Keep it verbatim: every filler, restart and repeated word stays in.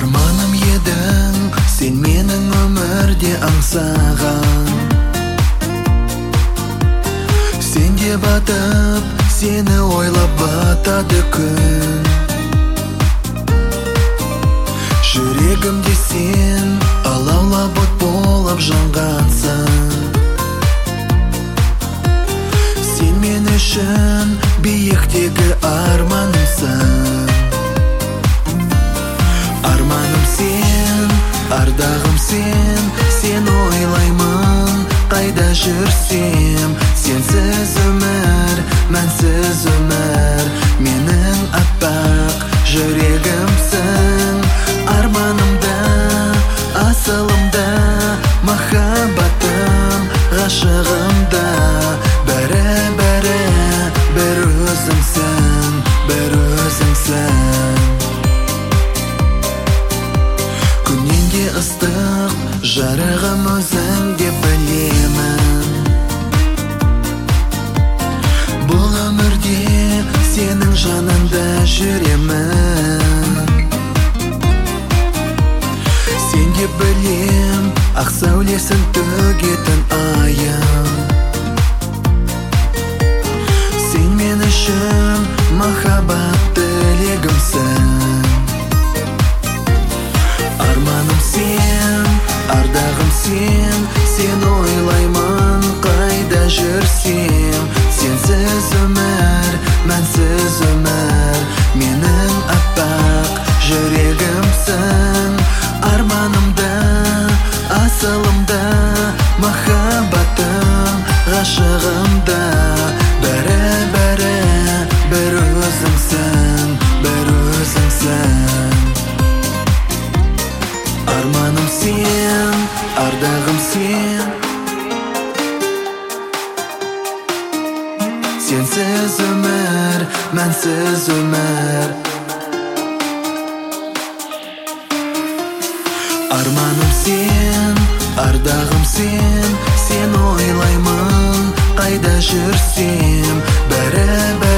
Арманым едің, сен менің өмірде аңсаған. Сен де батып, сені ойлап батады күн. Жүрегімде сен алаулап от болып жанғансың. Сен мен үшін биіктегі арманымсың. Арманым сен, ардағым сен, сен ойлаймын қайда жүрсем. Сенсіз өмір, мәнсіз өмір, менің аппақ жүрегімсің. Арманымда, асылымда, махаббатым, ғашығымда, бәрі-бәрі бір өзіңсің, бір өзіңсің. Күннен де ыстық, жарығым өзің деп білемін. Бұл өмірде сенің жанында жүремін. Сен де білем, ақ сәулесін төгетін айым. Сен мен үшін махаббат тілегімсің. Арманым сен, ардағым сен, сен ойлаймын қайда жүрсем. Сенсіз өмір, мәнсіз өмір, менің аппақ жүрегімсің. Арманымда, асылымда, махаббатым, ғашығымда, бәрі-бәрі бір өзіңсің, бір өзіңсің. Арманым сен, ардағым сен, сенсіз өмір, мәнсіз өмір. Арманым сен, ардағым сен, сен ойлаймын қайда жүрсем. Бәрі-бәрі